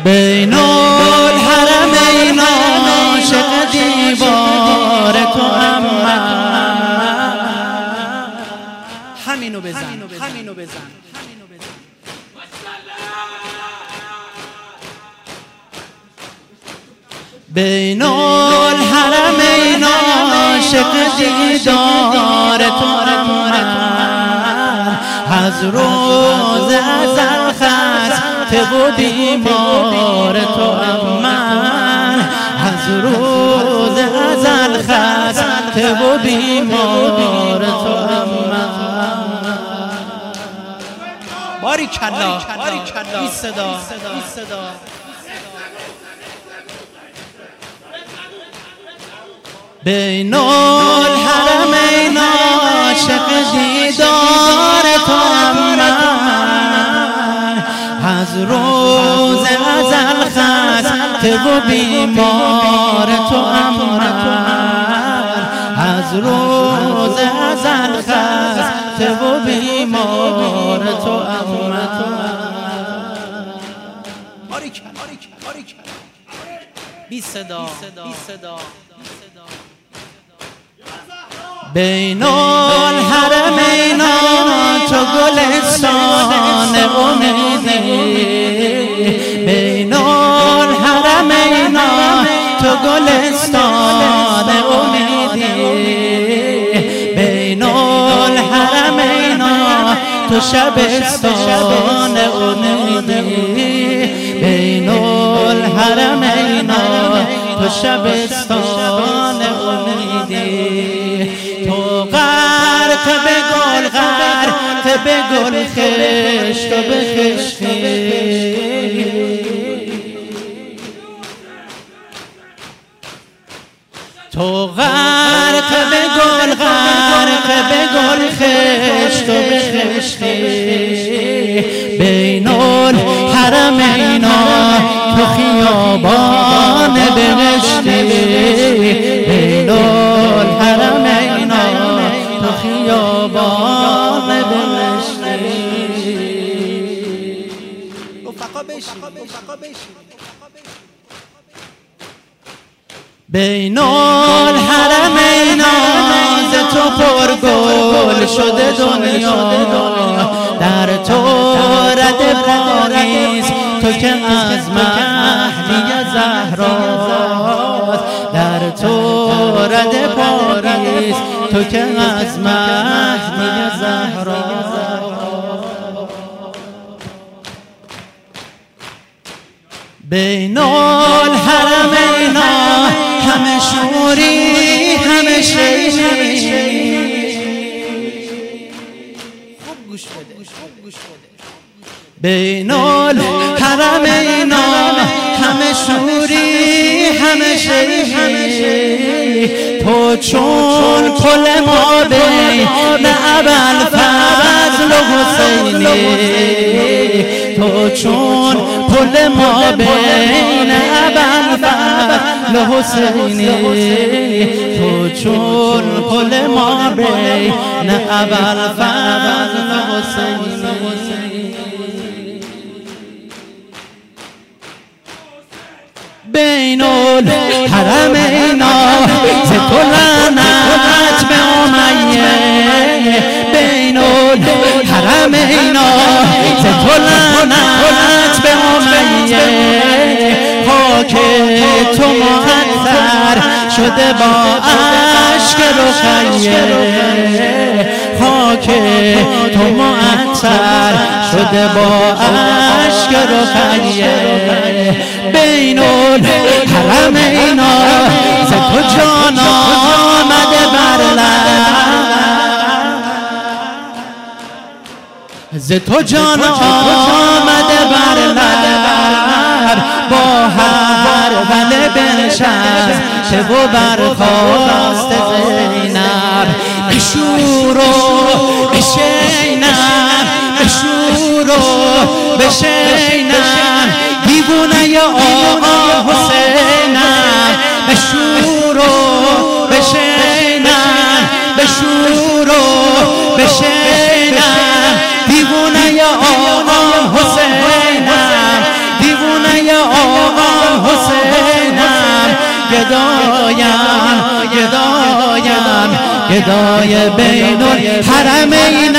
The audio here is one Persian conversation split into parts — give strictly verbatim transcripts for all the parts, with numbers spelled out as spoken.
بین الحرمین عاشق دیوار تو اما همینو بزن همینو بزن بین الحرمین عاشق دیدار تو اما از روز ازل خسته و بیمار تو اما از روز ازل خسته و بیمار تو اما باریکلا باریکلا این صدا این صدا بین الحرمین عاشق دیدار تو اما از روز ازل خسته و بیمار تو اما از روز ازل خسته و بیمار تو اما بی صدا بی صدا بین الحرمین تو گلستان امیدی بین الحرمین تو گلستان امیدی بین الحرمین تو شبستان امیدی بین الحرمین تو شبستان امیدی تو غرق به گل غرق به گل خشت و به خشتی تو غرق به گل غرق به گل خشت و به خشتی بین الحرمین تو خیابان بهشتی بین الحرمین تو خیابان بهشتی رفقا بشین بین الحرمین ز تو پرگل شده دنیا در تو رد پاریس تو که از مهدی زهراست در تو رد پاریس تو که از مهدی زهراست بین الحرمین همه شوری همه شیری خوب گوش بده بین الحرمین همه شوری همه شیری تو چون پل ما بین ابوالفضل و حسینی تو چون پل ما بین ابوالفضل و حسینی تو چون پل ما بین ابوالفضل و حسینی بین الحرمین ز تو لعنت به امیه بین الحرمین ز تو لعنت به امیه خاک تو معطر شده با اشک رقیه خاک تو معطر شده با اشک رقیه بین الحرمین ز تو جان آمده بر لب ز تو جان آمده بر لب با هر وله بنشسته و برخاست زینب بشور و بشینم بشور و بشینم دیوونه آقا حسینم بشور و بشینم بشور و بشینم دیوونه آقا حسینم دیوونه گدایم گدایم گدای بین الحرمین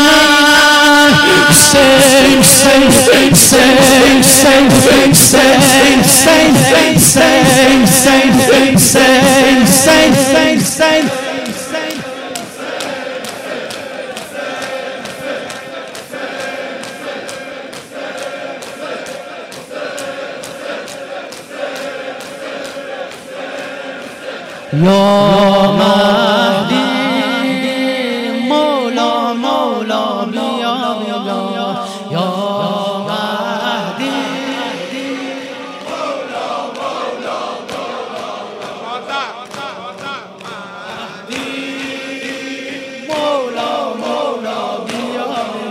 حسین حسین حسین حسین حسین حسین حسین حسین حسین حسین یا مهدی مولا مولا بیا یا مهدی مولا مولا مولا مولا بیا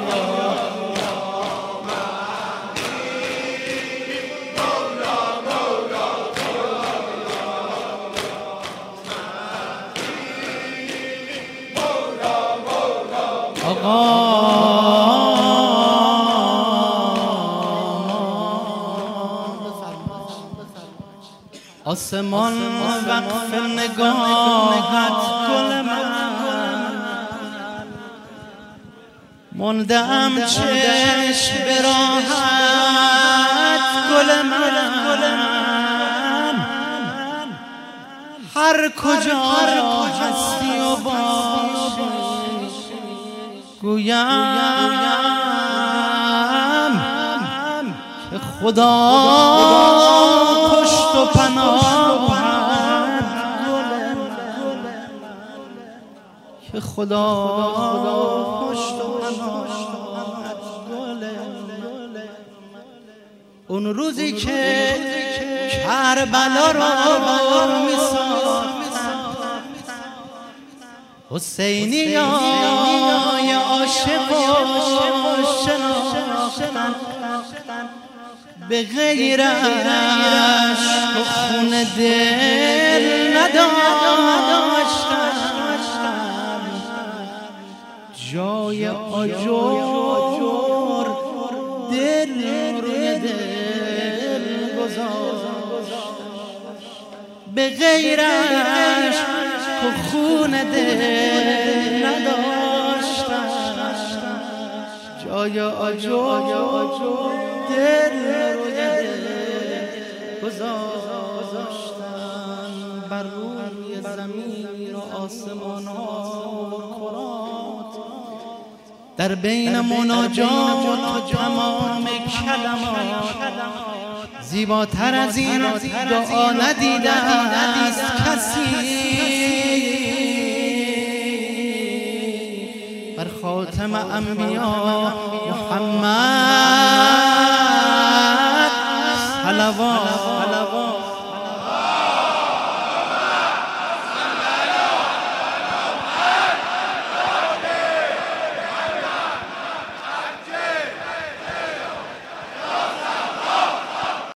آسمان وقف نگاهت گل من موندم چشم به راحت گل من هر کجا هستی و باشی گویم که خدا پشت و پناهت که خدا پشت و پناهت گله اون روزی که کربلا رو میساخت حسینی یا عاشق و شناختن به غیرش تو خون دل نداشتن جای آجر دل روی دل گذاشت به غیرش تو خون دل نداشتن جای آجر دل روی دل گذاشتن بر روی زمین و آسمان ها و کرات در بین مناجات و تمام کلمات زیباتر از این دعا ندیده است کسی بر خاتم انبیا محمد صلوات